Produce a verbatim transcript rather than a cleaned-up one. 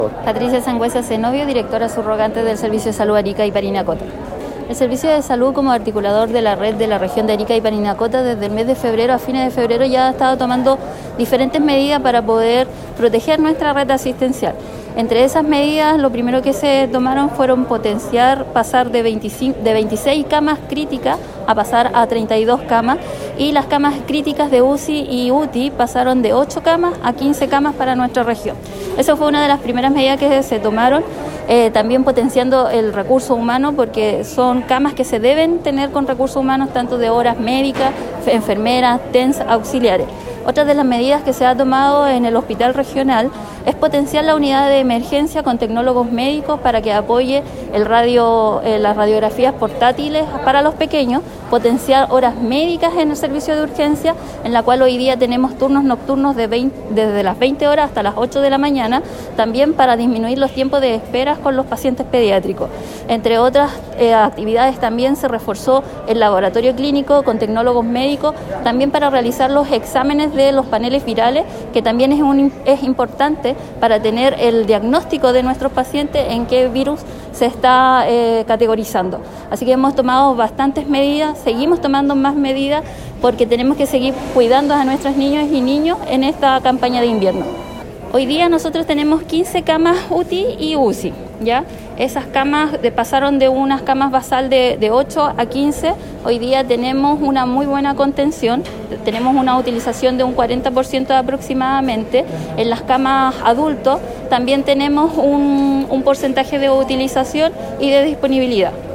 Patricia Sangüesa Zenobio, directora subrogante del Servicio de Salud Arica y Parinacota. El Servicio de Salud, como articulador de la red de la región de Arica y Parinacota, desde el mes de febrero a fines de febrero ya ha estado tomando diferentes medidas para poder proteger nuestra red asistencial. Entre esas medidas, lo primero que se tomaron fueron potenciar, pasar de, veinticinco, de veintiséis camas críticas a pasar a treinta y dos camas, y las camas críticas de U C I y U T I pasaron de ocho camas a quince camas para nuestra región. Esa fue una de las primeras medidas que se tomaron, eh, también potenciando el recurso humano, porque son camas que se deben tener con recursos humanos, tanto de horas médicas, enfermeras, T E N S auxiliares. Otra de las medidas que se ha tomado en el hospital regional es potenciar la unidad de emergencia con tecnólogos médicos para que apoye el radio, eh, las radiografías portátiles para los pequeños, potenciar horas médicas en el servicio de urgencia, en la cual hoy día tenemos turnos nocturnos de veinte, desde las veinte horas hasta las ocho de la mañana, también para disminuir los tiempos de espera con los pacientes pediátricos. Entre otras eh, actividades, también se reforzó el laboratorio clínico con tecnólogos médicos, también para realizar los exámenes de los paneles virales, que también es, un, es importante para tener el diagnóstico de nuestros pacientes en qué virus se está eh, categorizando. Así que hemos tomado bastantes medidas, seguimos tomando más medidas porque tenemos que seguir cuidando a nuestros niños y niños en esta campaña de invierno. Hoy día nosotros tenemos quince camas U T I y U C I, ¿ya? Esas camas de, pasaron de unas camas basal de, de ocho a quince. Hoy día tenemos una muy buena contención, tenemos una utilización de un cuarenta por ciento aproximadamente. En las camas adultos también tenemos un, un porcentaje de utilización y de disponibilidad.